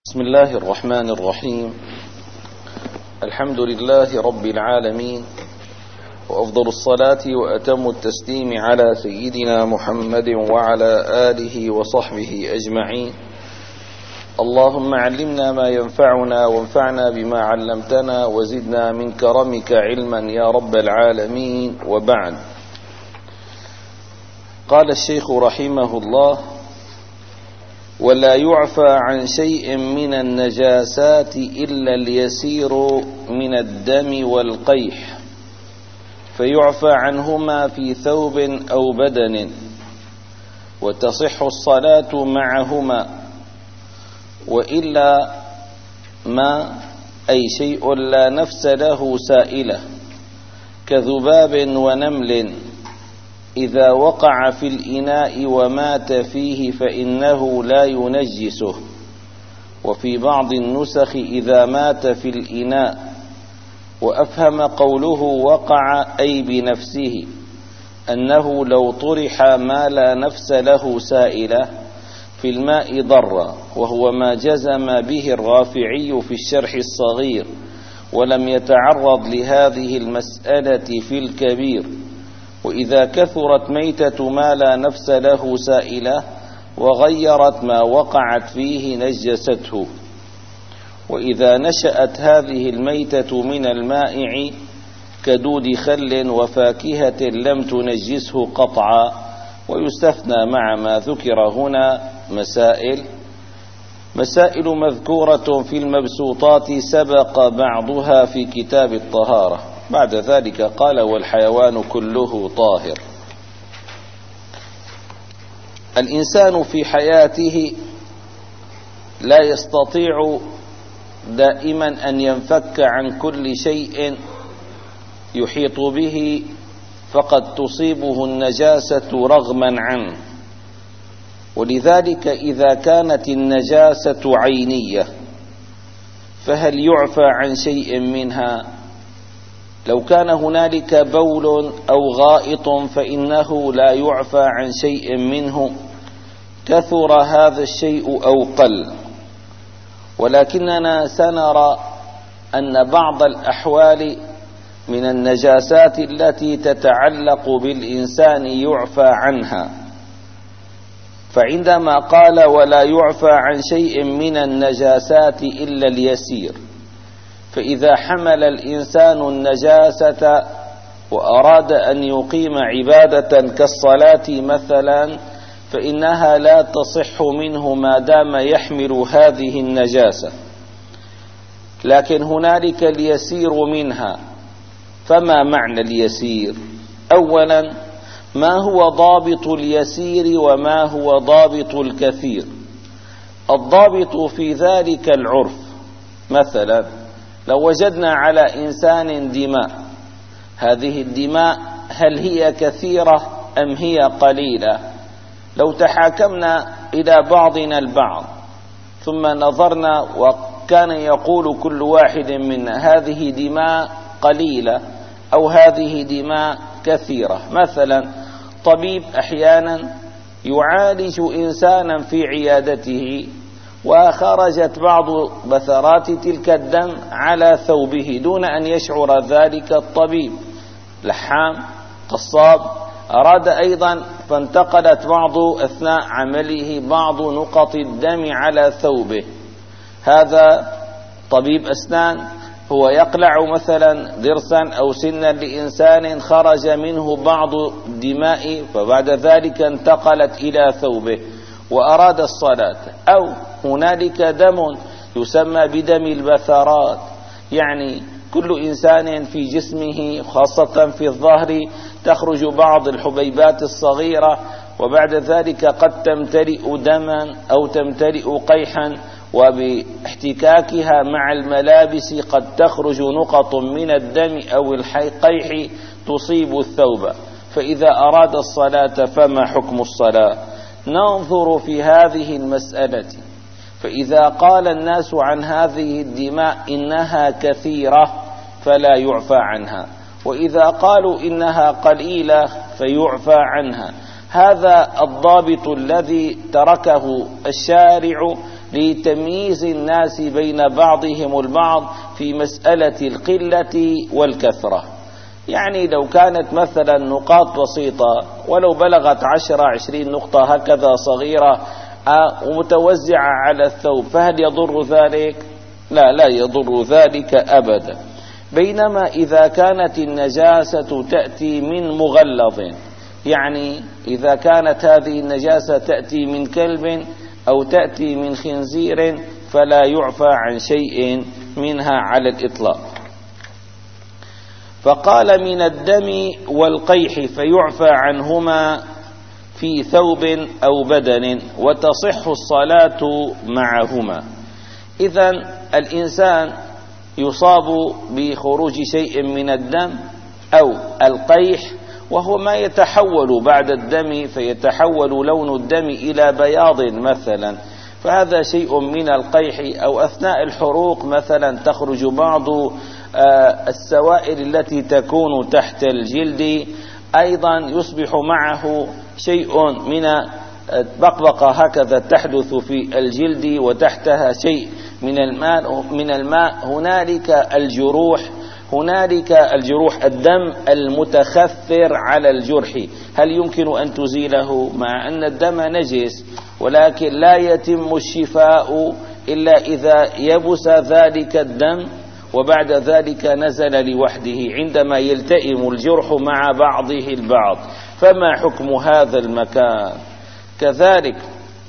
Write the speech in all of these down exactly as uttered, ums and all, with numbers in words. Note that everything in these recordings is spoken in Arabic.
بسم الله الرحمن الرحيم. الحمد لله رب العالمين، وأفضل الصلاة وأتم التسليم على سيدنا محمد وعلى آله وصحبه أجمعين. اللهم علمنا ما ينفعنا وانفعنا بما علمتنا وزدنا من كرمك علما يا رب العالمين. وبعد، قال الشيخ رحمه الله: ولا يعفى عن شيء من النجاسات إلا اليسير من الدم والقيح، فيعفى عنهما في ثوب أو بدن، وتصح الصلاة معهما، وإلا ما أي شيء لا نفس له سائلة كذباب ونمل إذا وقع في الإناء ومات فيه فإنه لا ينجسه. وفي بعض النسخ إذا مات في الإناء. وأفهم قوله وقع أي بنفسه أنه لو طرح ما لا نفس له سائلة في الماء ضر، وهو ما جزم به الرافعي في الشرح الصغير، ولم يتعرض لهذه المسألة في الكبير. وإذا كثرت ميتة ما لا نفس له سائلة وغيرت ما وقعت فيه نجسته. وإذا نشأت هذه الميتة من المائع كدود خل وفاكهة لم تنجسه قطعا. ويستثنى مع ما ذكر هنا مسائل مسائل مذكورة في المبسوطات سبق بعضها في كتاب الطهارة. بعد ذلك قال: والحيوان كله طاهر. الإنسان في حياته لا يستطيع دائما أن ينفك عن كل شيء يحيط به، فقد تصيبه النجاسة رغما عنه. ولذلك إذا كانت النجاسة عينية فهل يعفى عن شيء منها؟ لو كان هنالك بول أو غائط فإنه لا يعفى عن شيء منه، كثر هذا الشيء أو قل. ولكننا سنرى أن بعض الأحوال من النجاسات التي تتعلق بالإنسان يعفى عنها. فعندما قال ولا يعفى عن شيء من النجاسات إلا اليسير، فإذا حمل الإنسان النجاسة وأراد أن يقيم عبادة كالصلاة مثلا، فإنها لا تصح منه ما دام يحمل هذه النجاسة. لكن هنالك اليسير منها. فما معنى اليسير؟ أولا، ما هو ضابط اليسير وما هو ضابط الكثير؟ الضابط في ذلك العرف. مثلا لو وجدنا على إنسان دماء، هذه الدماء هل هي كثيرة أم هي قليلة؟ لو تحاكمنا إلى بعضنا البعض ثم نظرنا وكان يقول كل واحد منا هذه دماء قليلة أو هذه دماء كثيرة. مثلا طبيب أحيانا يعالج إنسانا في عيادته وخرجت بعض بثرات تلك الدم على ثوبه دون أن يشعر ذلك الطبيب. لحام قصاب أراد أيضا فانتقلت بعض أثناء عمله بعض نقط الدم على ثوبه. هذا طبيب أسنان هو يقلع مثلا ضرسا أو سنا لإنسان خرج منه بعض الدماء، فبعد ذلك انتقلت إلى ثوبه وأراد الصلاة. أو هنالك دم يسمى بدم البثرات، يعني كل إنسان في جسمه خاصة في الظهر تخرج بعض الحبيبات الصغيرة، وبعد ذلك قد تمتلئ دما أو تمتلئ قيحا، وباحتكاكها مع الملابس قد تخرج نقط من الدم أو القيح تصيب الثوب. فإذا أراد الصلاة فما حكم الصلاة؟ ننظر في هذه المسألة. فإذا قال الناس عن هذه الدماء إنها كثيرة فلا يعفى عنها، وإذا قالوا إنها قليلة فيعفى عنها. هذا الضابط الذي تركه الشارع لتمييز الناس بين بعضهم البعض في مسألة القلة والكثرة. يعني لو كانت مثلا نقاط بسيطة ولو بلغت عشرة عشرين نقطة هكذا صغيرة ومتوزعة على الثوب، فهل يضر ذلك؟ لا، لا يضر ذلك أبدا. بينما إذا كانت النجاسة تأتي من مغلظ، يعني إذا كانت هذه النجاسة تأتي من كلب أو تأتي من خنزير فلا يعفى عن شيء منها على الإطلاق. فقال من الدم والقيح فيعفى عنهما في ثوب أو بدن وتصح الصلاة معهما. إذن الإنسان يصاب بخروج شيء من الدم أو القيح، وهو ما يتحول بعد الدم، فيتحول لون الدم إلى بياض مثلا، فهذا شيء من القيح. أو أثناء الحروق مثلا تخرج بعض السوائل التي تكون تحت الجلد، أيضا يصبح معه شيء من بقبقة هكذا تحدث في الجلد وتحتها شيء من الماء من الماء هنالك الجروح هنالك الجروح الدم المتخثر على الجرح، هل يمكن أن تزيله؟ مع أن الدم نجس، ولكن لا يتم الشفاء إلا إذا يبس ذلك الدم وبعد ذلك نزل لوحده عندما يلتئم الجرح مع بعضه البعض. فما حكم هذا المكان؟ كذلك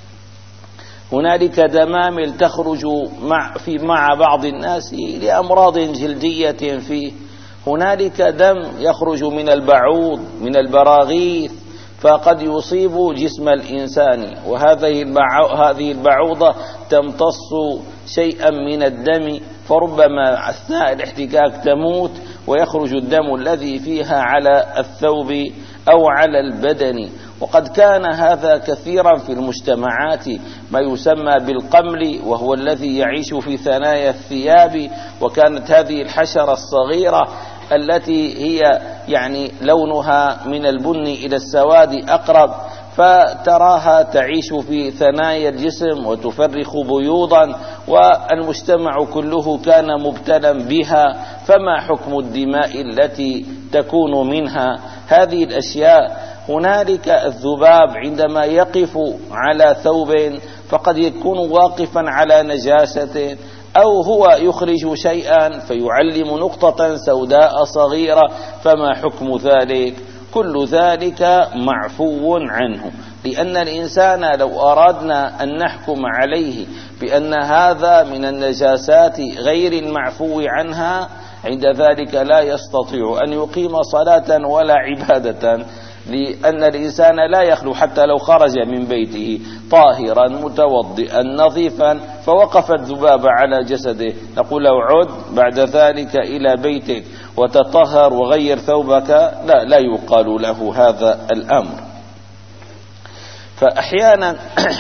هنالك دمامل تخرج مع في مع بعض الناس لأمراض جلدية فيه، هنالك دم يخرج من البعوض من البراغيث فقد يصيب جسم الإنسان، وهذه هذه البعوضة تمتص شيئا من الدم، فربما أثناء الاحتكاك تموت ويخرج الدم الذي فيها على الثوب أو على البدن. وقد كان هذا كثيرا في المجتمعات، ما يسمى بالقمل، وهو الذي يعيش في ثنايا الثياب، وكانت هذه الحشرة الصغيرة التي هي يعني لونها من البن إلى السواد أقرب، فتراها تعيش في ثنايا الجسم وتفرخ بيوضا، والمجتمع كله كان مبتلا بها. فما حكم الدماء التي تكون منها؟ هذه الأشياء. هنالك الذباب عندما يقف على ثوب فقد يكون واقفا على نجاسة، أو هو يخرج شيئا فيعلم نقطة سوداء صغيرة، فما حكم ذلك؟ كل ذلك معفو عنه، لأن الإنسان لو أردنا أن نحكم عليه بأن هذا من النجاسات غير المعفو عنها، عند ذلك لا يستطيع أن يقيم صلاة ولا عبادة، لأن الإنسان لا يخلو حتى لو خرج من بيته طاهرا متوضئا نظيفا فوقف الذباب على جسده، نقول له عد بعد ذلك إلى بيتك وتطهر وغير ثوبك؟ لا، لا يقال له هذا الأمر. فأحيانا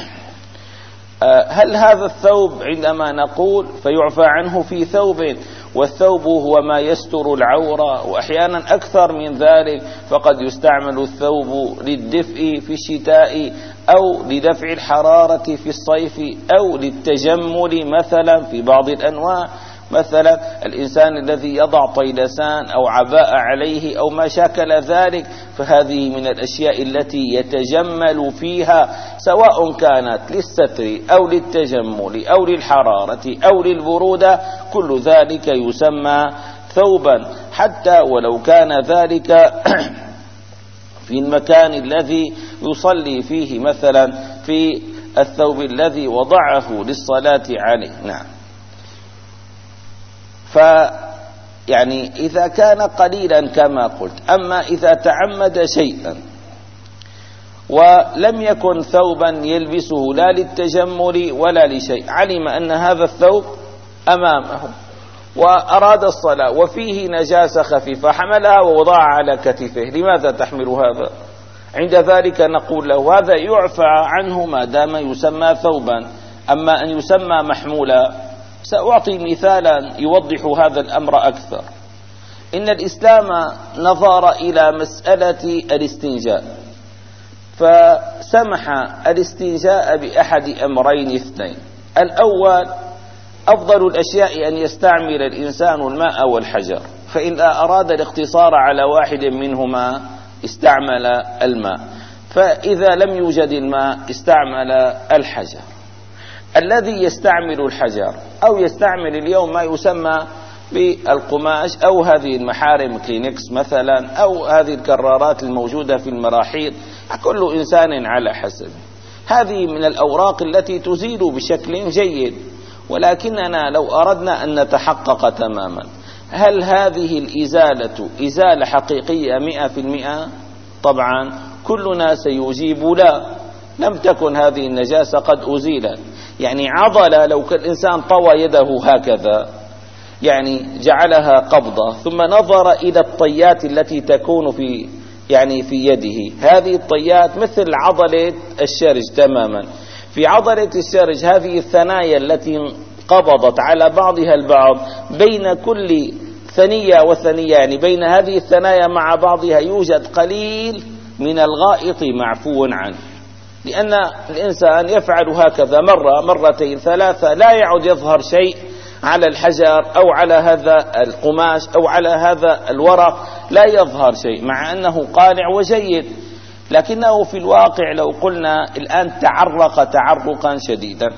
هل هذا الثوب عندما نقول فيعفى عنه في ثوب، والثوب هو ما يستر العورة، وأحيانا أكثر من ذلك، فقد يستعمل الثوب للدفء في الشتاء أو لدفع الحرارة في الصيف أو للتجمل مثلا في بعض الأنواع، مثلا الإنسان الذي يضع طيلسان أو عباءة عليه أو ما شاكل ذلك، فهذه من الأشياء التي يتجمل فيها، سواء كانت للستر أو للتجمل أو للحرارة أو للبرودة، كل ذلك يسمى ثوبا، حتى ولو كان ذلك في المكان الذي يصلي فيه، مثلا في الثوب الذي وضعه للصلاة عليه. نعم. فيعني إذا كان قليلا كما قلت، أما إذا تعمد شيئا ولم يكن ثوبا يلبسه لا للتجمل ولا لشيء، علم أن هذا الثوب أمامه وأراد الصلاة وفيه نجاسة خفيفة، حملها ووضعها على كتفه، لماذا تحمل هذا؟ عند ذلك نقول له هذا يعفى عنه ما دام يسمى ثوبا. أما أن يسمى محمولا، سأعطي مثالا يوضح هذا الأمر أكثر. إن الإسلام نظر إلى مسألة الاستنجاء، فسمح الاستنجاء بأحد أمرين اثنين: الأول أفضل الأشياء أن يستعمل الإنسان الماء والحجر، فإذا أراد الاقتصار على واحد منهما استعمل الماء، فإذا لم يوجد الماء استعمل الحجر. الذي يستعمل الحجر أو يستعمل اليوم ما يسمى بالقماش أو هذه المحارم كلينكس مثلا أو هذه الكرارات الموجودة في المراحيض، كل إنسان على حسب. هذه من الأوراق التي تزيل بشكل جيد، ولكننا لو أردنا أن نتحقق تماما هل هذه الإزالة إزالة حقيقية مئة في المئة؟ طبعا كلنا سيجيب لا، لم تكن هذه النجاسة قد أزيلت. يعني عضلة لو كان الإنسان طوى يده هكذا، يعني جعلها قبضة ثم نظر إلى الطيات التي تكون في يعني في يده، هذه الطيات مثل عضلة الشرج تماما. في عضلة الشرج هذه الثنايا التي قبضت على بعضها البعض، بين كل ثنية وثنية يعني بين هذه الثنايا مع بعضها يوجد قليل من الغائط معفو عنه، لأن الإنسان يفعل هكذا مرة مرتين ثلاثة لا يعود يظهر شيء على الحجر أو على هذا القماش أو على هذا الورق، لا يظهر شيء مع أنه قالع وجيد، لكنه في الواقع لو قلنا الآن تعرق تعرقا شديدا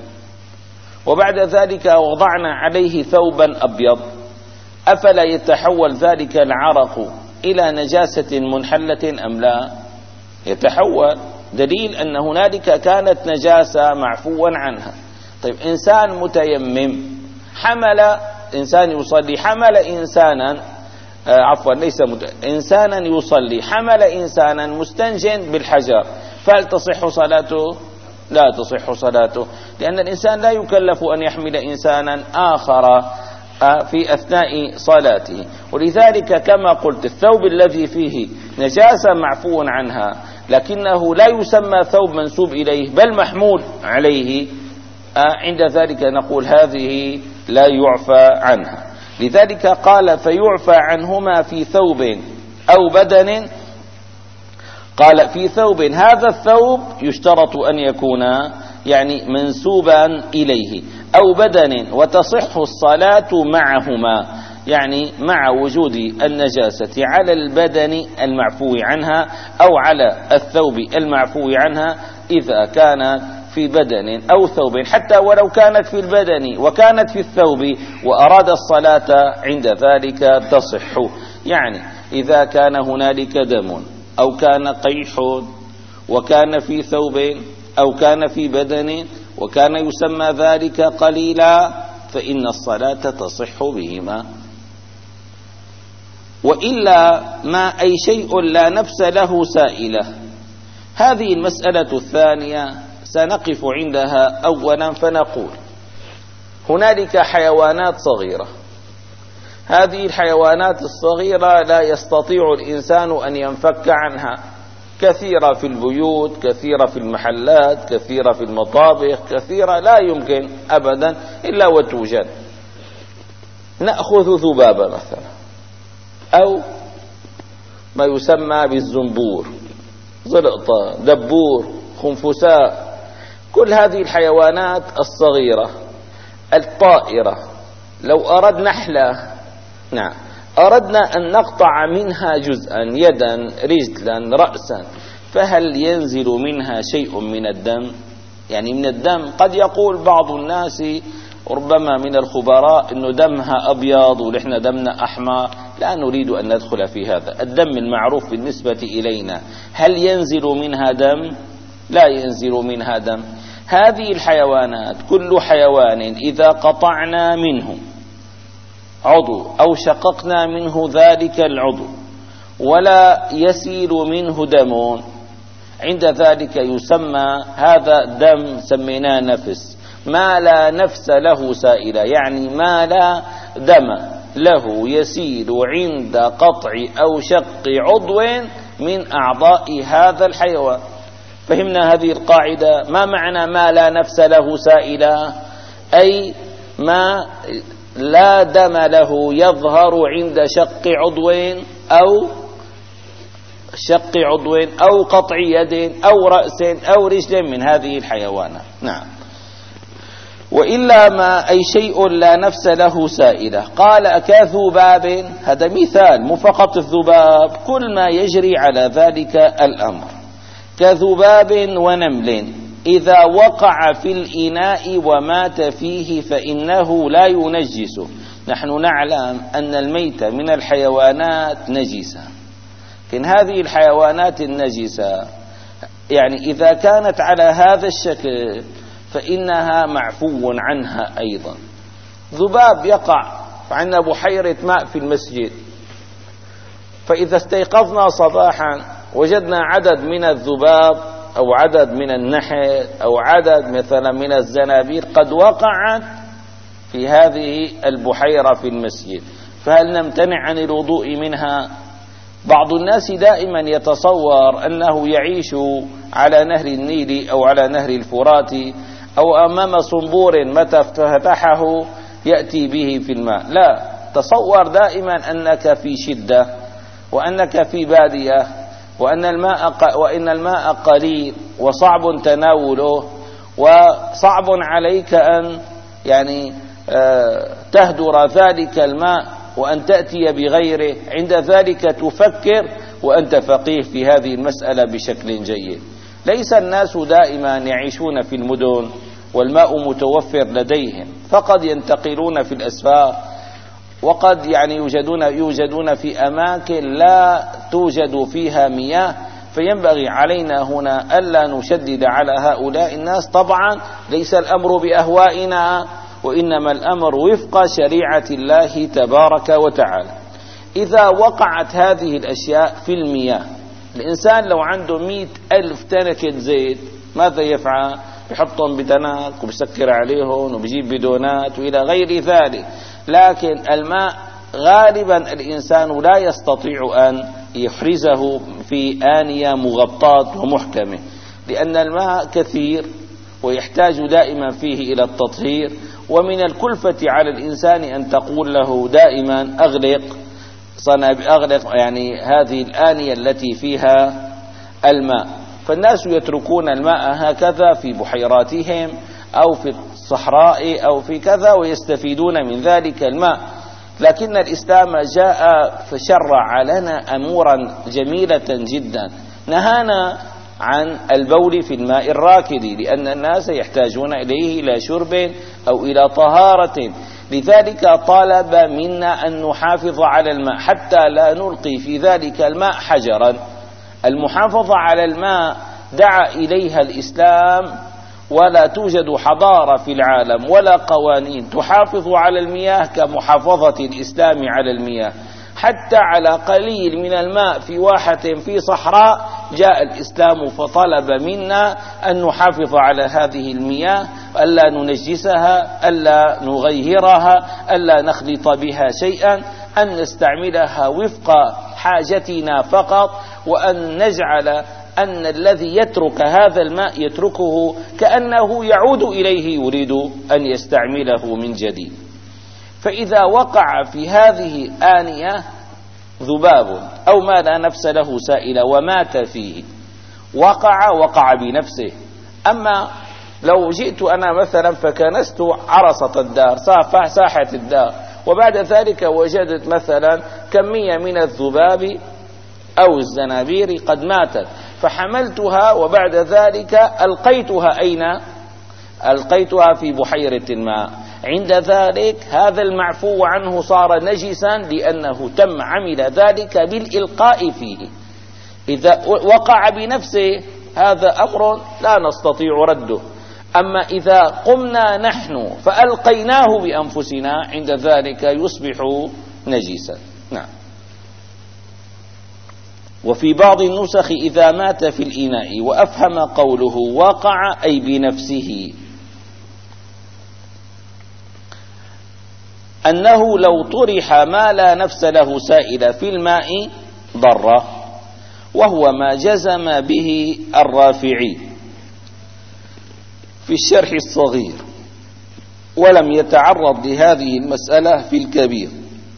وبعد ذلك وضعنا عليه ثوبا أبيض، أفلا يتحول ذلك العرق إلى نجاسة منحلة أم لا؟ يتحول، دليل أن هنالك كانت نجاسة معفوا عنها. طيب إنسان متيمم حمل إنسان يصلي حمل إنسانا آه عفوا ليس مت... إنسانا يصلي حمل إنسانا مستنجن بالحجر، فهل تصح صلاته؟ لا تصح صلاته، لأن الإنسان لا يكلف أن يحمل إنسانا آخر في أثناء صلاته. ولذلك كما قلت الثوب الذي فيه نجاسة معفو عنها لكنه لا يسمى ثوب منسوب إليه بل محمول عليه، عند ذلك نقول هذه لا يعفى عنها. لذلك قال فيعفى عنهما في ثوب أو بدن. قال في ثوب، هذا الثوب يشترط أن يكون يعني منسوبا إليه، أو بدن، وتصح الصلاة معهما، يعني مع وجود النجاسة على البدن المعفو عنها أو على الثوب المعفو عنها إذا كانت في بدن أو ثوب، حتى ولو كانت في البدن وكانت في الثوب وأراد الصلاة عند ذلك تصح. يعني إذا كان هنالك دم أو كان قيح وكان في ثوب أو كان في بدن وكان يسمى ذلك قليلا فإن الصلاة تصح بهما. وإلا ما أي شيء لا نفس له سائلة. هذه المسألة الثانية سنقف عندها أولا فنقول هنالك حيوانات صغيرة، هذه الحيوانات الصغيرة لا يستطيع الإنسان أن ينفك عنها، كثيرة في البيوت، كثيرة في المحلات، كثيرة في المطابخ، كثيرة لا يمكن أبدا إلا وتوجد. نأخذ ذبابة مثلا أو ما يسمى بالزنبور، زلقطة، دبور، خنفساء، كل هذه الحيوانات الصغيرة الطائرة لو أردنا نحلة نعم أردنا أن نقطع منها جزءا، يدا، رجلا، رأسا، فهل ينزل منها شيء من الدم؟ يعني من الدم قد يقول بعض الناس ربما من الخبراء إنه دمها أبيض ونحن دمنا أحمر، لا نريد أن ندخل في هذا. الدم المعروف بالنسبة إلينا، هل ينزل منها دم؟ لا ينزل منها دم. هذه الحيوانات كل حيوان إذا قطعنا منه عضو أو شققنا منه ذلك العضو ولا يسيل منه دم، عند ذلك يسمى هذا الدم سميناه نفس، ما لا نفس له سائلة، يعني ما لا دم له يسيل عند قطع أو شق عضو من أعضاء هذا الحيوان. فهمنا هذه القاعدة؟ ما معنى ما لا نفس له سائلة؟ أي ما لا دم له يظهر عند شق عضو أو شق عضو أو قطع يد أو رأس أو رجل من هذه الحيوانات. نعم. وإلا ما أي شيء لا نفس له سائلة. قال كذباب، هذا مثال، مو فقط الذباب، كل ما يجري على ذلك الأمر. كذباب ونمل إذا وقع في الإناء ومات فيه فإنه لا ينجسه. نحن نعلم أن الميت من الحيوانات نجسة، لكن هذه الحيوانات النجسة يعني إذا كانت على هذا الشكل فإنها معفو عنها أيضا. ذباب يقع عندنا بحيرة ماء في المسجد، فإذا استيقظنا صباحا وجدنا عدد من الذباب أو عدد من النحل أو عدد مثلا من الزنابير قد وقعت في هذه البحيرة في المسجد، فهل نمتنع عن الوضوء منها؟ بعض الناس دائما يتصور أنه يعيش على نهر النيل أو على نهر الفرات أو أمام صنبور متى فتحه يأتي به في الماء. لا، تصور دائما أنك في شدة وأنك في بادية وأن الماء وإن الماء قليل وصعب تناوله وصعب عليك أن يعني تهدر ذلك الماء وأن تأتي بغيره. عند ذلك تفكر وأنت فقيه في هذه المسألة بشكل جيد. ليس الناس دائما يعيشون في المدن والماء متوفر لديهم، فقد ينتقلون في الأسفار، وقد يعني يوجدون يوجدون في أماكن لا توجد فيها مياه، فينبغي علينا هنا ألا نشدد على هؤلاء الناس. طبعا ليس الأمر بأهوائنا، وإنما الأمر وفق شريعة الله تبارك وتعالى. إذا وقعت هذه الأشياء في المياه، الإنسان لو عنده مئة ألف تنكة زيت ماذا يفعل؟ يحطهم بتنك وبسكر عليهم وبيجيب بدونات وإلى غير ذلك. لكن الماء غالبا الإنسان لا يستطيع أن يحرزه في آنية مغطاة ومحكمة، لأن الماء كثير ويحتاج دائما فيه إلى التطهير، ومن الكلفة على الإنسان أن تقول له دائما أغلق صناب أغلق يعني هذه الآنية التي فيها الماء. فالناس يتركون الماء هكذا في بحيراتهم أو في الصحراء أو في كذا ويستفيدون من ذلك الماء. لكن الإسلام جاء فشرع لنا أمورا جميلة جدا، نهانا عن البول في الماء الراكد، لأن الناس يحتاجون إليه إلى شرب أو إلى طهارة. لذلك طالب منا أن نحافظ على الماء حتى لا نلقي في ذلك الماء حجرا. المحافظة على الماء دعا إليها الإسلام، ولا توجد حضارة في العالم ولا قوانين تحافظ على المياه كمحافظة الإسلام على المياه. حتى على قليل من الماء في واحة في صحراء جاء الإسلام فطلب منا أن نحافظ على هذه المياه، ألا ننجسها، ألا نغيرها، ألا نخلط بها شيئا، أن نستعملها وفق حاجتنا فقط، وأن نجعل أن الذي يترك هذا الماء يتركه كأنه يعود إليه يريد أن يستعمله من جديد. فإذا وقع في هذه آنية ذباب أو ما لا نفس له سائلة ومات فيه، وقع وقع بنفسه. أما لو جئت أنا مثلا فكنست عرصة الدار ساحة الدار، وبعد ذلك وجدت مثلا كمية من الذباب أو الزنابير قد ماتت، فحملتها وبعد ذلك ألقيتها أين؟ ألقيتها في بحيرة الماء. عند ذلك هذا المعفو عنه صار نجسا لأنه تم عمل ذلك بالإلقاء فيه. إذا وقع بنفسه هذا أمر لا نستطيع رده. أما إذا قمنا نحن فألقيناه بأنفسنا عند ذلك يصبح نجسا. نعم. وفي بعض النسخ إذا مات في الإناء، وأفهم قوله وقع أي بنفسه أنه لو طرح ما لا نفس له سائل في الماء ضر، وهو ما جزم به الرافعي في الشرح الصغير، ولم يتعرض لهذه المسألة في الكبير.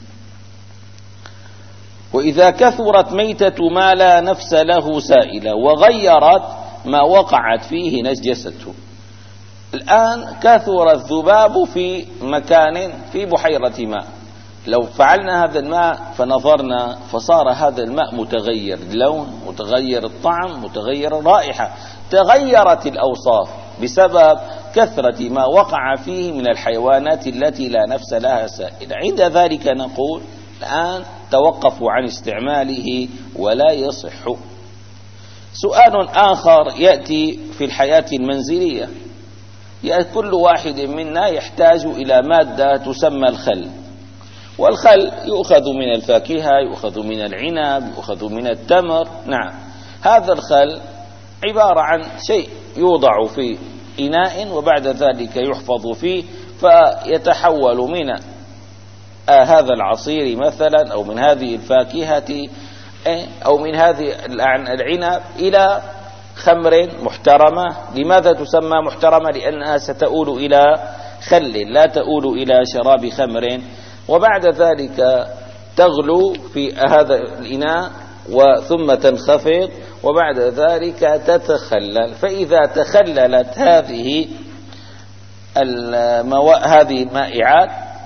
وإذا كثرت ميتة ما لا نفس له سائلة وغيرت ما وقعت فيه نجسته. الآن كثر الذباب في مكان في بحيرة ماء، لو فعلنا هذا الماء فنظرنا فصار هذا الماء متغير اللون، متغير الطعم، متغير الرائحة، تغيرت الأوصاف بسبب كثرة ما وقع فيه من الحيوانات التي لا نفس لها سائلة. عند ذلك نقول الآن توقفوا عن استعماله ولا يصح. سؤال آخر يأتي في الحياة المنزلية، كل واحد منا يحتاج إلى مادة تسمى الخل، والخل يؤخذ من الفاكهة، يؤخذ من العنب، يؤخذ من التمر. نعم، هذا الخل عبارة عن شيء يوضع في إناء وبعد ذلك يحفظ فيه، فيتحول من آه هذا العصير مثلا أو من هذه الفاكهة أو من هذه العنب إلى خمر محترمة. لماذا تسمى محترمة؟ لأنها ستؤول إلى خل لا تؤول إلى شراب خمر، وبعد ذلك تغلو في هذا الإناء وثم تنخفض وبعد ذلك تتخلل. فإذا تخللت هذه المو... هذه المائعات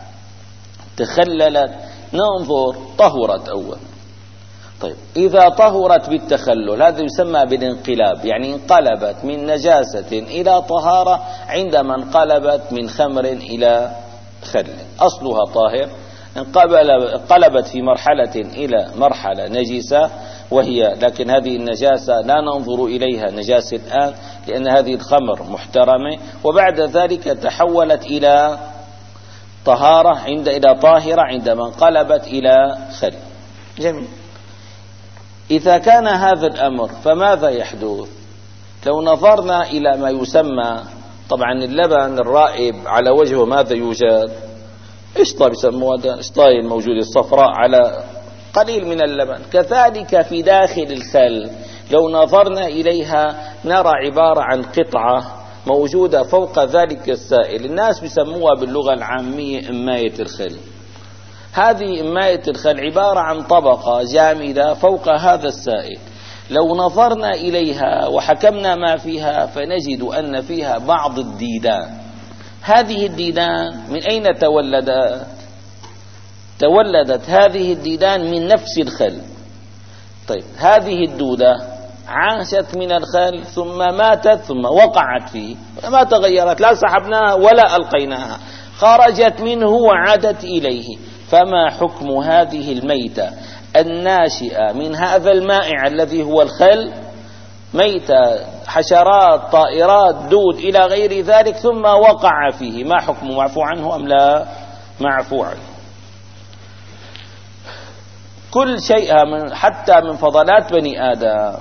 تخللت ننظر طهرت أول. طيب إذا طهرت بالتخلل هذا يسمى بالانقلاب، يعني انقلبت من نجاسة إلى طهارة عندما انقلبت من خمر إلى خل. أصلها طاهر، انقلبت في مرحلة إلى مرحلة نجسة وهي، لكن هذه النجاسة لا ننظر إليها نجاسة الآن لأن هذه الخمر محترمة، وبعد ذلك تحولت إلى طهارة عند إلى طاهرة عندما انقلبت إلى خل. جميل. إذا كان هذا الأمر فماذا يحدث؟ لو نظرنا إلى ما يسمى، طبعا اللبن الرائب على وجهه ماذا يوجد؟ قشطة بيسموها، قشطة الموجودة الصفراء على قليل من اللبن. كذلك في داخل الخل لو نظرنا إليها نرى عبارة عن قطعة موجودة فوق ذلك السائل، الناس بيسموها باللغة العامية إماية الخل. هذه إماية الخل عبارة عن طبقة جامدة فوق هذا السائل، لو نظرنا إليها وحكمنا ما فيها فنجد أن فيها بعض الديدان. هذه الديدان من أين تولدت؟ تولدت هذه الديدان من نفس الخل. طيب هذه الدودة عاشت من الخل ثم ماتت ثم وقعت فيه، ما تغيرت، لا سحبناها ولا ألقيناها، خرجت منه وعادت إليه. فما حكم هذه الميتة الناشئة من هذا المائع الذي هو الخل؟ ميتة، حشرات، طائرات، دود إلى غير ذلك، ثم وقع فيه، ما حكم؟ معفو عنه أم لا معفو عنه؟ كل شيء من حتى من فضلات بني آدم،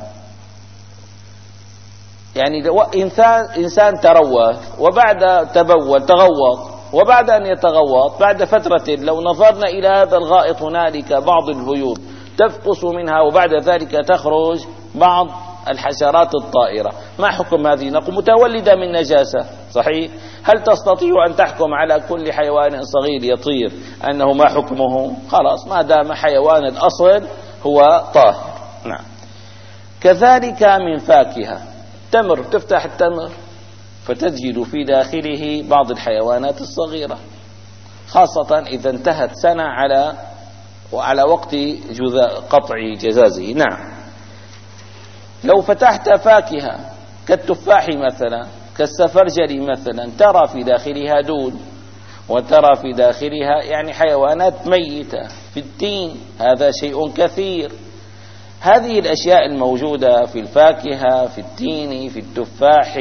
يعني إنسان إنسان تروى وبعد تبول تغوط، وبعد أن يتغوط بعد فترة لو نظرنا إلى هذا الغائط هنالك بعض البيوض تفقس منها وبعد ذلك تخرج بعض الحشرات الطائرة، ما حكم هذه؟ نقول متولدة من نجاسة، صحيح؟ هل تستطيع أن تحكم على كل حيوان صغير يطير أنه ما حكمه؟ خلاص، ما دام حيوان الأصل هو طاهر. نعم. كذلك من فاكهة، تمر، تفتح التمر فتجد في داخله بعض الحيوانات الصغيرة، خاصة إذا انتهت سنة على وعلى وقت قطع جزازه. نعم. لو فتحت فاكهة كالتفاح مثلا، كالسفرجل مثلا، ترى في داخلها دود وترى في داخلها يعني حيوانات ميتة. في التين هذا شيء كثير. هذه الأشياء الموجودة في الفاكهة، في التين، في التفاح،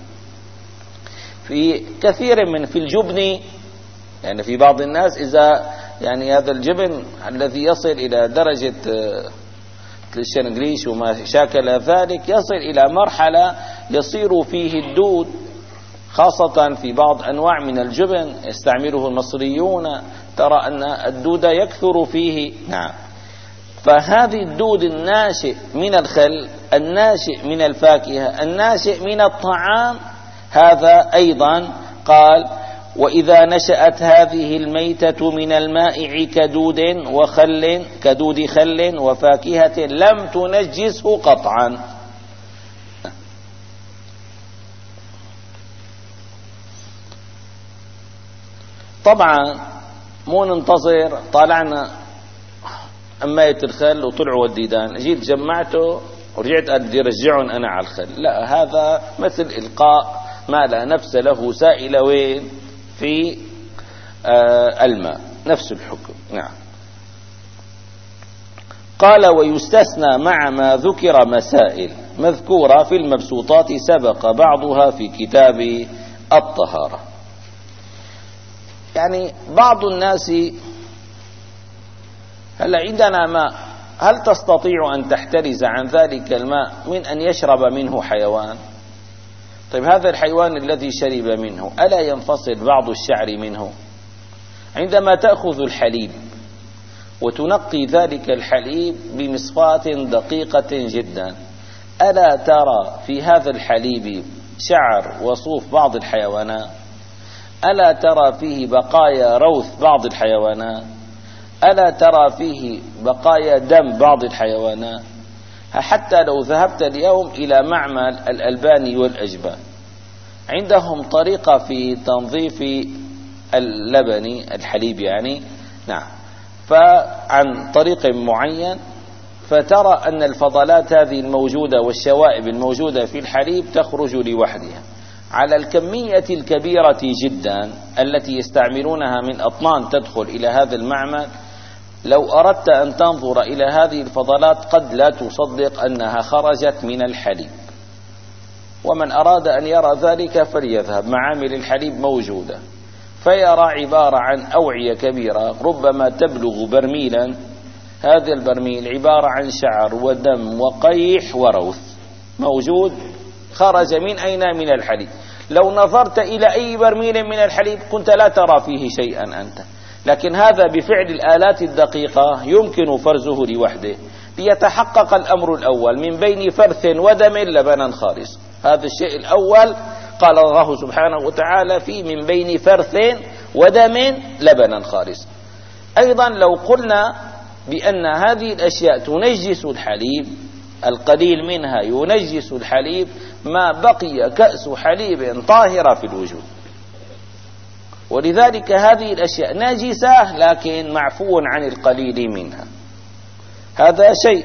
في كثير من في الجبن، يعني في بعض الناس إذا يعني هذا الجبن الذي يصل إلى درجة الشنغليش وما شاكل ذلك يصل إلى مرحلة يصير فيه الدود، خاصة في بعض أنواع من الجبن يستعمله المصريون، ترى أن الدود يكثر فيه. نعم. فهذه الدود الناشئ من الخل، الناشئ من الفاكهة، الناشئ من الطعام، هذا أيضا قال: وإذا نشأت هذه الميتة من المائع كدود وخل كدود خل وفاكهة لم تنجسه قطعا. طبعا مو ننتظر طالعنا أماية الخل وطلعوا الديدان جيت جمعته ورجعت أدي رجعهم أنا على الخل، لا، هذا مثل إلقاء ما لا نفس له سائل وين في آه الماء، نفس الحكم. نعم. قال ويستثنى مع ما ذكر مسائل مذكورة في المبسوطات سبق بعضها في كتاب الطهارة. يعني بعض الناس هلا عندنا ماء، هل تستطيع أن تحترز عن ذلك الماء من أن يشرب منه حيوان؟ طيب هذا الحيوان الذي شرب منه ألا ينفصل بعض الشعر منه؟ عندما تأخذ الحليب وتنقي ذلك الحليب بمصفاة دقيقة جدا، ألا ترى في هذا الحليب شعر وصوف بعض الحيوانات؟ ألا ترى فيه بقايا روث بعض الحيوانات؟ ألا ترى فيه بقايا دم بعض الحيوانات؟ حتى لو ذهبت اليوم إلى معمل الألباني والأجبان عندهم طريقة في تنظيف اللبن الحليب يعني، نعم، فعن طريق معين، فترى أن الفضلات هذه الموجودة والشوائب الموجودة في الحليب تخرج لوحدها على الكمية الكبيرة جدا التي يستعملونها من أطنان تدخل إلى هذا المعمل. لو أردت أن تنظر إلى هذه الفضلات قد لا تصدق أنها خرجت من الحليب. ومن أراد أن يرى ذلك فليذهب، معامل الحليب موجودة، فيرى عبارة عن أوعية كبيرة ربما تبلغ برميلا، هذا البرميل عبارة عن شعر ودم وقيح وروث موجود خرج من أين؟ من الحليب. لو نظرت إلى أي برميل من الحليب كنت لا ترى فيه شيئا أنت، لكن هذا بفعل الآلات الدقيقة يمكن فرزه لوحده ليتحقق الأمر الأول، من بين فرث ودم لبنا خالص. هذا الشيء الأول قال الله سبحانه وتعالى فيه من بين فرث ودم لبنا خالص. أيضا لو قلنا بأن هذه الأشياء تنجس الحليب، القليل منها ينجس الحليب، ما بقي كأس حليب طاهرة في الوجود. ولذلك هذه الأشياء نجسة لكن معفو عن القليل منها، هذا شيء.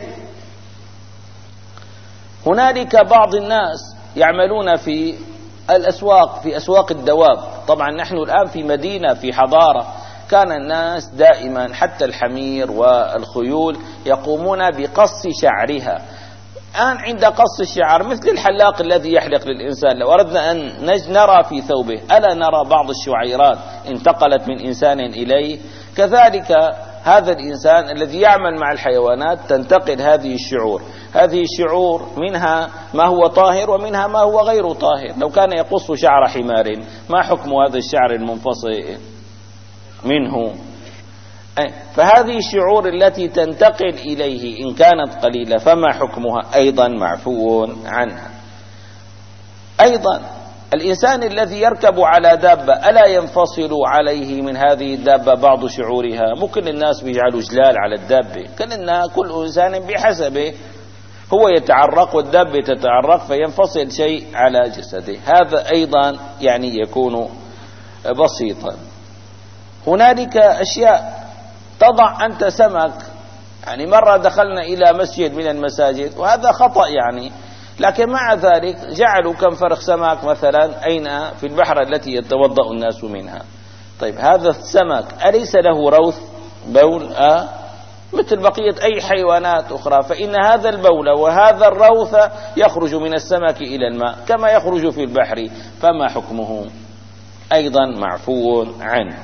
هنالك بعض الناس يعملون في الأسواق، في أسواق الدواب. طبعا نحن الآن في مدينة في حضارة، كان الناس دائما حتى الحمير والخيول يقومون بقص شعرها. الآن عند قص الشعر مثل الحلاق الذي يحلق للإنسان، لو أردنا أن نرى في ثوبه ألا نرى بعض الشعيرات انتقلت من إنسان إليه؟ كذلك هذا الإنسان الذي يعمل مع الحيوانات تنتقل هذه الشعور، هذه الشعور منها ما هو طاهر ومنها ما هو غير طاهر. لو كان يقص شعر حمار ما حكم هذا الشعر المنفصل منه؟ فهذه الشعور التي تنتقل إليه إن كانت قليلة فما حكمها؟ أيضا معفو عنها. أيضا الإنسان الذي يركب على دابة ألا ينفصل عليه من هذه الدابة بعض شعورها؟ ممكن الناس بيجعلوا جلال على الدابة، كلنا كل إنسان بحسبه، هو يتعرق والدابة تتعرق فينفصل شيء على جسده، هذا أيضا يعني يكون بسيطا. هنالك أشياء تضع أنت سمك، يعني مرة دخلنا إلى مسجد من المساجد وهذا خطأ يعني، لكن مع ذلك جعلوا كم فرخ سمك مثلا أين؟ في البحر التي يتوضأ الناس منها. طيب هذا السمك أليس له روث بول آه؟ مثل بقية أي حيوانات أخرى، فإن هذا البول وهذا الروث يخرج من السمك إلى الماء كما يخرج في البحر، فما حكمه؟ أيضا معفو عنه.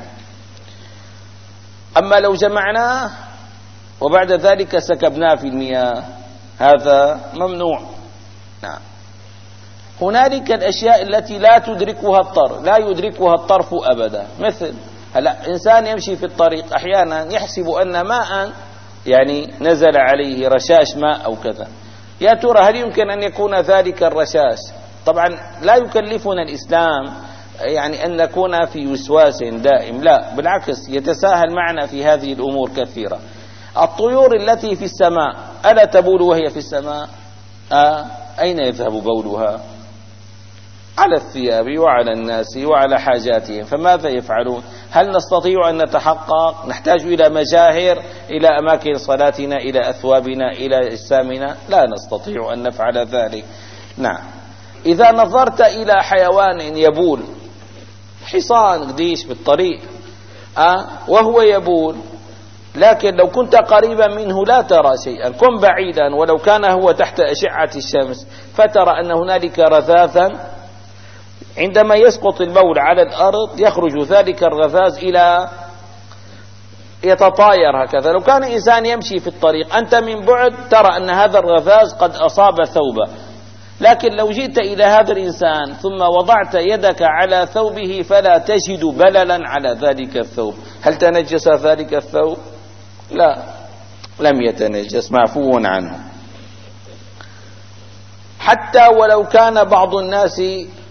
أما لو جمعناه وبعد ذلك سكبناه في المياه هذا ممنوع. نعم. هنالك الأشياء التي لا تدركها الطرف، لا يدركها الطرف أبدا، مثل هلا إنسان يمشي في الطريق أحيانا يحسب أن ماء يعني نزل عليه رشاش ماء أو كذا، يا ترى هل يمكن أن يكون ذلك الرشاش؟ طبعا لا يكلفنا الإسلام يعني أن نكون في وسواس دائم، لا بالعكس يتساهل معنا في هذه الأمور كثيرة. الطيور التي في السماء ألا تبول وهي في السماء؟ آه أين يذهب بولها؟ على الثياب وعلى الناس وعلى حاجاتهم، فماذا يفعلون؟ هل نستطيع أن نتحقق؟ نحتاج إلى مجاهر، إلى أماكن صلاتنا، إلى أثوابنا، إلى أجسامنا؟ لا نستطيع أن نفعل ذلك. نعم. إذا نظرت إلى حيوان يبول، حصان قديش بالطريق أه؟ وهو يبول، لكن لو كنت قريبا منه لا ترى شيئا، كن بعيدا ولو كان هو تحت أشعة الشمس فترى أن هنالك رذاذا، عندما يسقط البول على الأرض يخرج ذلك الرذاذ إلى يتطاير هكذا. لو كان إنسان يمشي في الطريق أنت من بعد ترى أن هذا الرذاذ قد أصاب ثوبه، لكن لو جئت إلى هذا الإنسان ثم وضعت يدك على ثوبه فلا تجد بللا على ذلك الثوب. هل تنجس ذلك الثوب؟ لا، لم يتنجس، معفو عنه. حتى ولو كان بعض الناس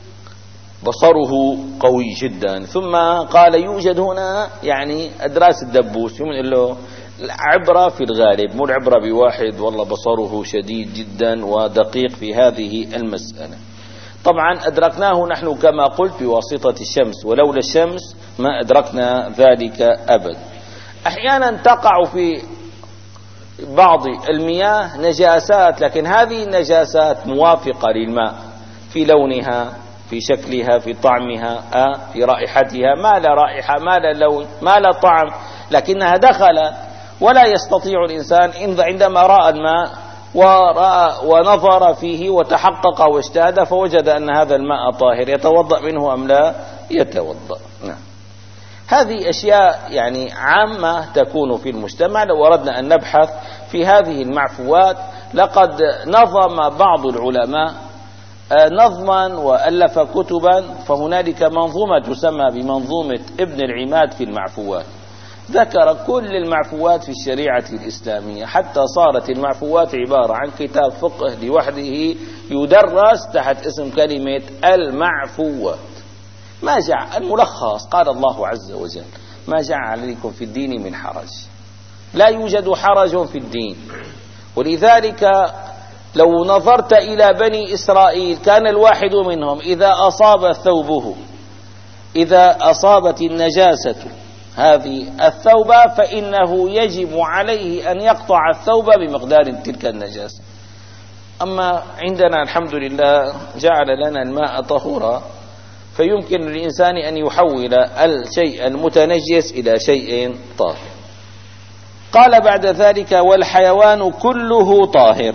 بصره قوي جدا ثم قال يوجد هنا يعني أدراس الدبوس، يقول له عبرة في الغالب، مو العبرة بواحد والله بصره شديد جدا ودقيق في هذه المسألة. طبعا أدركناه نحن كما قلت بواسطة الشمس، ولولا الشمس ما أدركنا ذلك أبدا. أحيانا تقع في بعض المياه نجاسات، لكن هذه النجاسات موافقة للماء في لونها، في شكلها، في طعمها، آه في رائحتها، ما لا رائحة، ما لا لون، ما لا طعم، لكنها دخلت. ولا يستطيع الإنسان عندما رأى الماء ورأى ونظر فيه وتحقق واجتهد فوجد أن هذا الماء طاهر يتوضأ منه أم لا يتوضأ. نعم. هذه أشياء يعني عامة تكون في المجتمع. لو أردنا أن نبحث في هذه المعفوات لقد نظم بعض العلماء نظما وألف كتبا، فهنالك منظومة تسمى بمنظومة ابن العماد في المعفوات، ذكر كل المعفوات في الشريعة الإسلامية، حتى صارت المعفوات عبارة عن كتاب فقه لوحده يدرس تحت اسم كلمة المعفوات. ما جاء الملخص، قال الله عز وجل ما جعل عليكم في الدين من حرج، لا يوجد حرج في الدين. ولذلك لو نظرت إلى بني إسرائيل كان الواحد منهم إذا أصاب ثوبه، إذا أصابت النجاسة هذه الثوب فإنه يجب عليه أن يقطع الثوب بمقدار تلك النجاسة. أما عندنا الحمد لله جعل لنا الماء طهورا، فيمكن للإنسان أن يحول الشيء المتنجس إلى شيء طاهر. قال بعد ذلك والحيوان كله طاهر.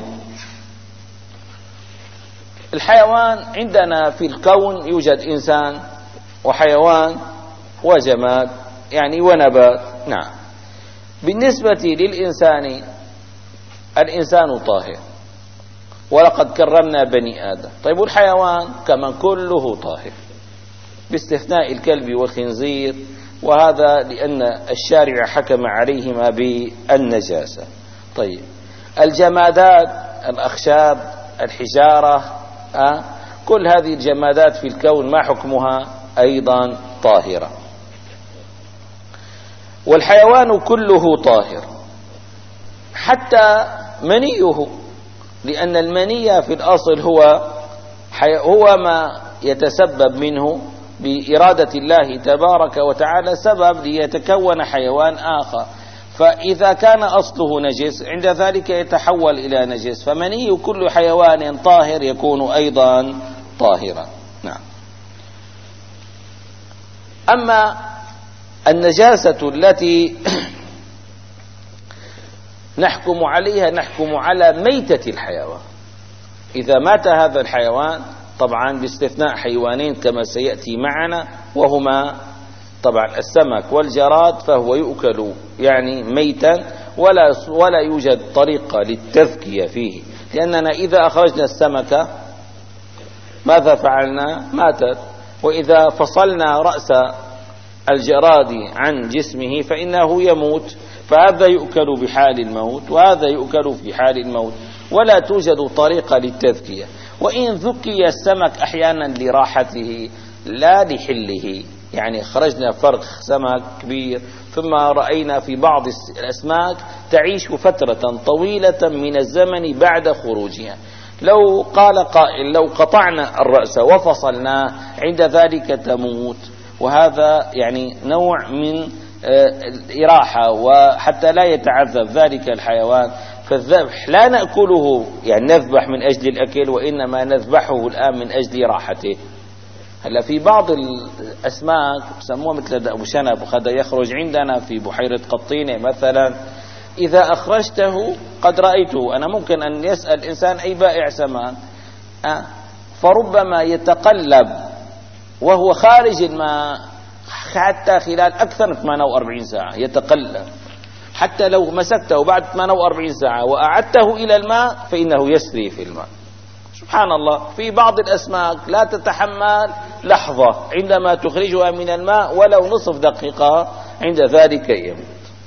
الحيوان عندنا في الكون يوجد إنسان وحيوان وجماد يعني ونبات. نعم. بالنسبة للإنسان الإنسان طاهر ولقد كرمنا بني آدم. طيب والحيوان كمان كله طاهر باستثناء الكلب والخنزير، وهذا لأن الشارع حكم عليهما بالنجاسة. طيب الجمادات الأخشاب الحجارة أه؟ كل هذه الجمادات في الكون ما حكمها؟ أيضا طاهرة. والحيوان كله طاهر حتى منيه، لأن المني في الأصل هو هو ما يتسبب منه بإرادة الله تبارك وتعالى سبب ليتكون حيوان آخر، فإذا كان أصله نجس عند ذلك يتحول إلى نجس، فمني كل حيوان طاهر يكون أيضا طاهرا. نعم. أما النجاسة التي نحكم عليها نحكم على ميتة الحيوان. إذا مات هذا الحيوان طبعا باستثناء حيوانين كما سيأتي معنا، وهما طبعا السمك والجراد، فهو يؤكل يعني ميتا ولا ولا يوجد طريقة للتذكية فيه، لأننا إذا أخرجنا السمكة ماذا فعلنا؟ ماتت. وإذا فصلنا رأس الجراد عن جسمه فإنه يموت، فهذا يؤكل بحال الموت وهذا يؤكل في حال الموت، ولا توجد طريقة للتذكية. وإن ذكي السمك أحيانا لراحته لا لحله، يعني خرجنا فرخ سمك كبير ثم رأينا في بعض الأسماك تعيش فترة طويلة من الزمن بعد خروجها، لو قال قائل لو قطعنا الرأس وفصلناه عند ذلك تموت، وهذا يعني نوع من الإراحة وحتى لا يتعذب ذلك الحيوان. فالذبح لا نأكله يعني نذبح من أجل الأكل، وإنما نذبحه الآن من أجل راحته. هلا في بعض الأسماك بسموها مثل أبو شنب وهذا يخرج عندنا في بحيرة قطينة مثلا، إذا أخرجته قد رأيته أنا، ممكن أن يسأل إنسان أي بائع سمك أه فربما يتقلب وهو خارج الماء حتى خلال أكثر من ثمانية وأربعين ساعة يتقلب، حتى لو مسكته بعد ثمانية وأربعين ساعة وأعدته إلى الماء فإنه يسري في الماء. سبحان الله، في بعض الأسماك لا تتحمل لحظة عندما تخرجها من الماء ولو نصف دقيقة، عند ذلك يموت.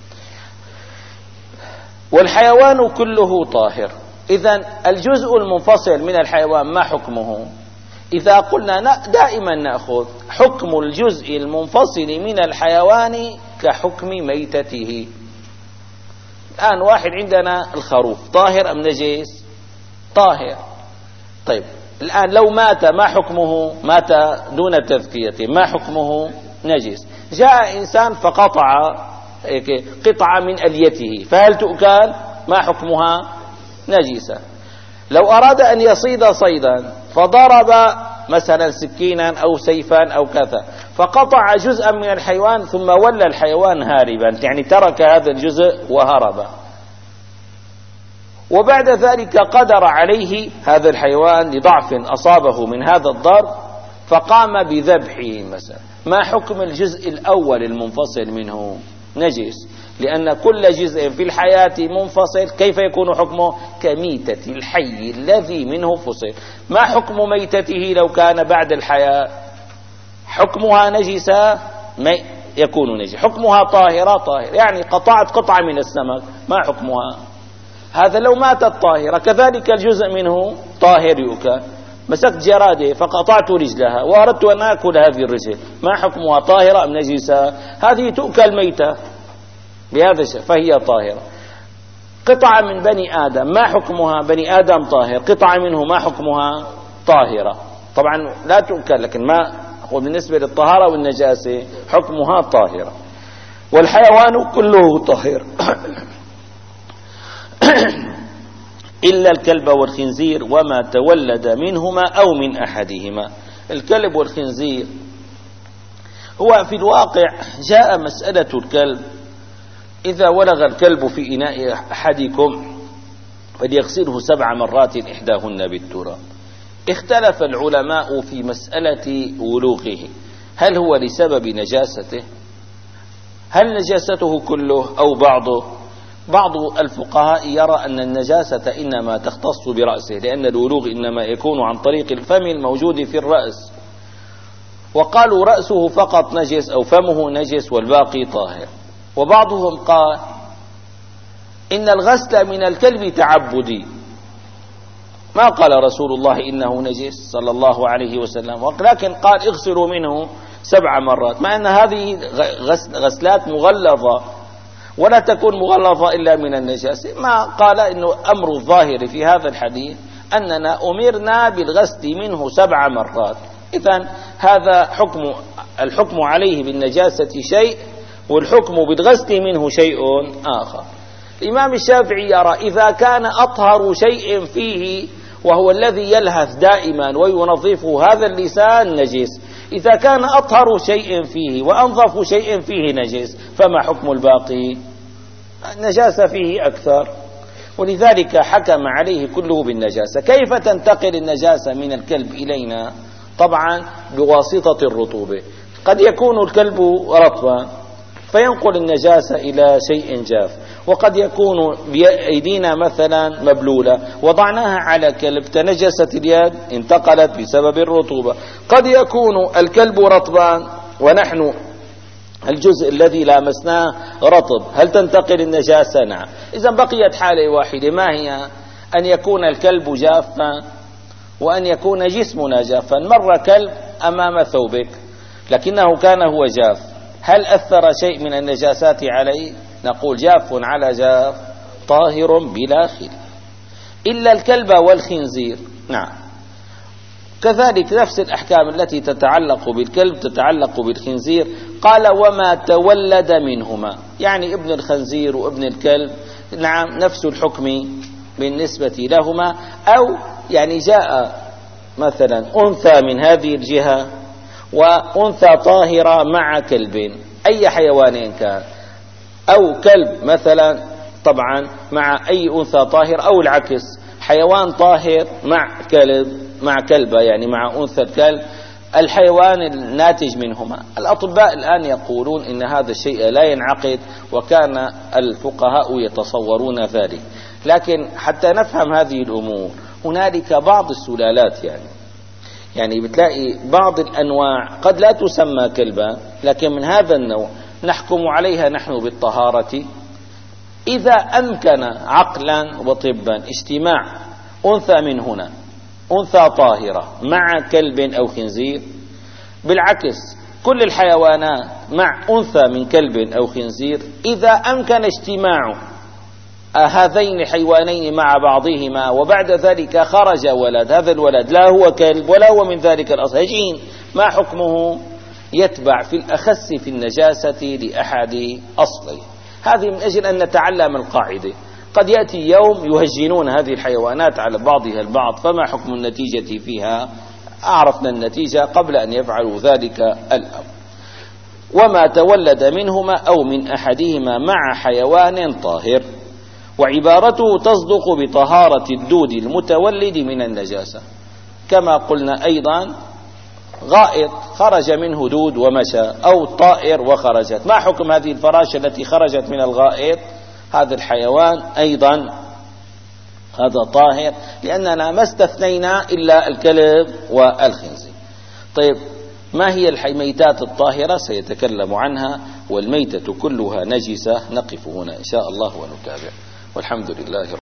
والحيوان كله طاهر. إذن الجزء المنفصل من الحيوان ما حكمه؟ إذا قلنا دائما نأخذ حكم الجزء المنفصل من الحيوان كحكم ميتته. الآن واحد عندنا الخروف طاهر أم نجس؟ طاهر. طيب الآن لو مات ما حكمه؟ مات دون تذكيته، ما حكمه؟ نجس. جاء إنسان فقطع قطعة من أليته، فهل تؤكل؟ ما حكمها؟ نجسة. لو أراد أن يصيد صيدا فضرب مثلا سكينا أو سيفا أو كذا فقطع جزءا من الحيوان ثم ولى الحيوان هاربا، يعني ترك هذا الجزء وهرب، وبعد ذلك قدر عليه هذا الحيوان لضعف أصابه من هذا الضرب فقام بذبحه مثلا، ما حكم الجزء الأول المنفصل منه؟ نجس، لأن كل جزء في الحياة منفصل. كيف يكون حكمه؟ كميتة الحي الذي منه فصل. ما حكم ميتته لو كان بعد الحياة؟ حكمها نجسة؟ يكون نجس. حكمها طاهرة؟ طاهر. يعني قطعت قطعة من السمك، ما حكمها؟ هذا لو ماتت طاهرة. كذلك الجزء منه طاهر يؤكل. مسكت جرادة فقطعت رجلها وأردت أن أكل هذه الرجل، ما حكمها؟ طاهرة أم نجسة؟ هذه تؤكل ميتة بهذا الشيء فهي طاهرة. قطعة من بني آدم ما حكمها؟ بني آدم طاهر. قطعة منه ما حكمها؟ طاهرة. طبعا لا تؤكل، لكن ما هو بالنسبة للطهارة والنجاسة حكمها طاهرة. والحيوان كله طاهر إلا الكلب والخنزير وما تولد منهما أو من أحدهما. الكلب والخنزير هو في الواقع جاء مسألة الكلب إذا ولغ الكلب في إناء أحدكم فليغسله سبع مرات إحداهن بالتراب. اختلف العلماء في مسألة ولوغه، هل هو لسبب نجاسته؟ هل نجاسته كله أو بعضه؟ بعض الفقهاء يرى أن النجاسة إنما تختص برأسه، لأن الولوغ إنما يكون عن طريق الفم الموجود في الرأس، وقالوا رأسه فقط نجس أو فمه نجس والباقي طاهر. وبعضهم قال إن الغسل من الكلب تعبدي، ما قال رسول الله إنه نجس صلى الله عليه وسلم، ولكن قال اغسلوا منه سبع مرات، مع أن هذه غسلات مغلظة ولا تكون مغلظة إلا من النجاسة. ما قال إنه أمر الظاهر في هذا الحديث أننا أمرنا بالغسل منه سبع مرات. إذن هذا حكم، الحكم عليه بالنجاسة شيء والحكم بالغسل منه شيء آخر. الإمام الشافعي يرى إذا كان أطهر شيء فيه وهو الذي يلهث دائما وينظفه هذا اللسان نجس، إذا كان أطهر شيء فيه وأنظف شيء فيه نجس، فما حكم الباقي؟ النجاسة فيه أكثر، ولذلك حكم عليه كله بالنجاسة. كيف تنتقل النجاسة من الكلب إلينا؟ طبعا بواسطة الرطوبة. قد يكون الكلب رطبا فينقل النجاسة إلى شيء جاف، وقد يكون بأيدينا مثلا مبلولة وضعناها على كلب تنجست اليد انتقلت بسبب الرطوبة. قد يكون الكلب رطبا ونحن الجزء الذي لامسناه رطب، هل تنتقل النجاسة؟ نعم. إذا بقيت حالة واحدة، ما هي؟ أن يكون الكلب جافا وأن يكون جسمنا جافا. مر كلب أمام ثوبك لكنه كان هو جاف، هل أثر شيء من النجاسات عليه؟ نقول جاف على جاف طاهر بلا خلاف. إلا الكلب والخنزير. نعم، كذلك نفس الأحكام التي تتعلق بالكلب تتعلق بالخنزير. قال وما تولد منهما، يعني ابن الخنزير وابن الكلب نعم نفس الحكم بالنسبة لهما. أو يعني جاء مثلا أنثى من هذه الجهة وأنثى طاهرة مع كلب، أي حيوان كان، أو كلب مثلا طبعا مع أي أنثى طاهر، أو العكس حيوان طاهر مع كلب مع كلبة، يعني مع أنثى الكلب، الحيوان الناتج منهما. الأطباء الآن يقولون إن هذا الشيء لا ينعقد، وكان الفقهاء يتصورون ذلك. لكن حتى نفهم هذه الأمور هنالك بعض السلالات، يعني يعني بتلاقي بعض الأنواع قد لا تسمى كلبا، لكن من هذا النوع نحكم عليها نحن بالطهارة إذا أمكن عقلا وطبا اجتماع أنثى من هنا، أنثى طاهرة مع كلب أو خنزير. بالعكس كل الحيوانات مع أنثى من كلب أو خنزير إذا أمكن اجتماع هذين الحيوانين مع بعضهما وبعد ذلك خرج ولد، هذا الولد لا هو كلب ولا هو من ذلك الأصل، هجين، ما حكمه؟ يتبع في الأخس في النجاسة لأحد أصليه. هذه من أجل أن نتعلم القاعدة. قد يأتي يوم يهجنون هذه الحيوانات على بعضها البعض، فما حكم النتيجة فيها؟ عرفنا النتيجة قبل أن يفعلوا ذلك الأمر. وما تولد منهما أو من أحدهما مع حيوان طاهر، وعبارته تصدق بطهارة الدود المتولد من النجاسة. كما قلنا أيضا غائط خرج منه دود ومشى، أو طائر وخرجت، ما حكم هذه الفراشة التي خرجت من الغائط؟ هذا الحيوان أيضا هذا طاهر، لأننا ما استثنينا إلا الكلب والخنزير. طيب ما هي الميتات الطاهرة؟ سيتكلم عنها. والميتة كلها نجسة. نقف هنا إن شاء الله ونتابع، والحمد لله.